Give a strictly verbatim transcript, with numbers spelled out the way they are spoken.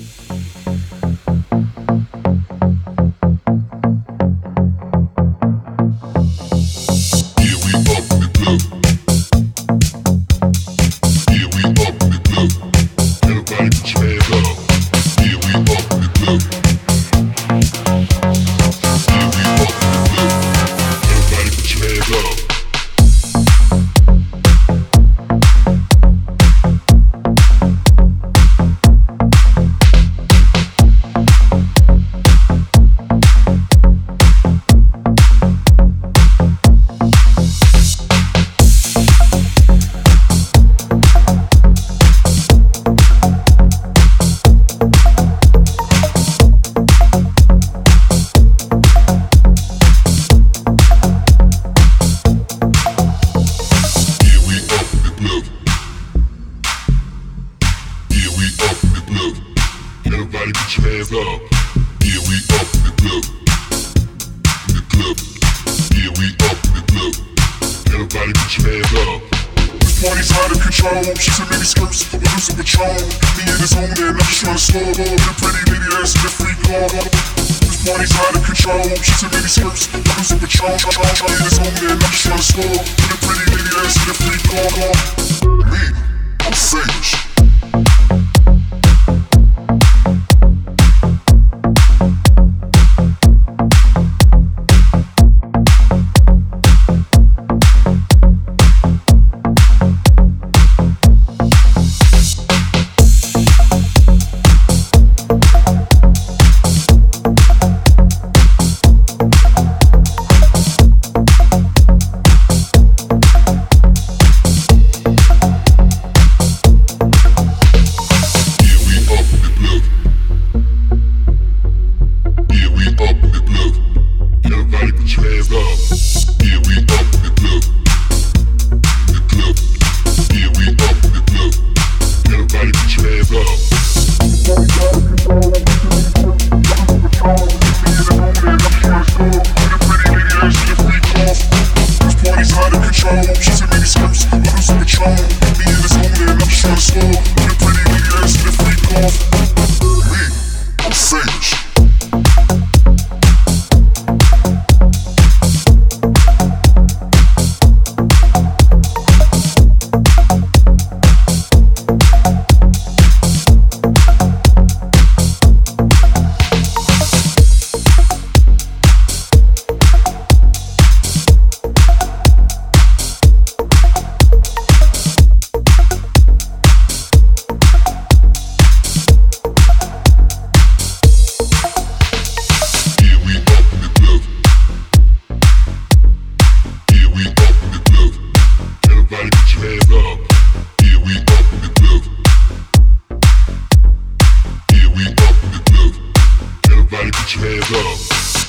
Everybody put your hands up. Yeah, we up in the club. In the club. Yeah, we up in the club. Everybody put your hands up. This party's out of control. She's in mini skirts, a losing control. Me and his own and I'm just trying to slow up. The pretty lady that's in the free club. This party's out of control. She's in mini skirts, a losing control. Me and his own and I'm just trying to slow up. The pretty lady that's in the free club. Me, I'm Sage. She's in mini skirts, losing control. Me and his own and I'm just trying to slow. The pretty lady that's in the free club. Me, I'm Sage. Put your hands up.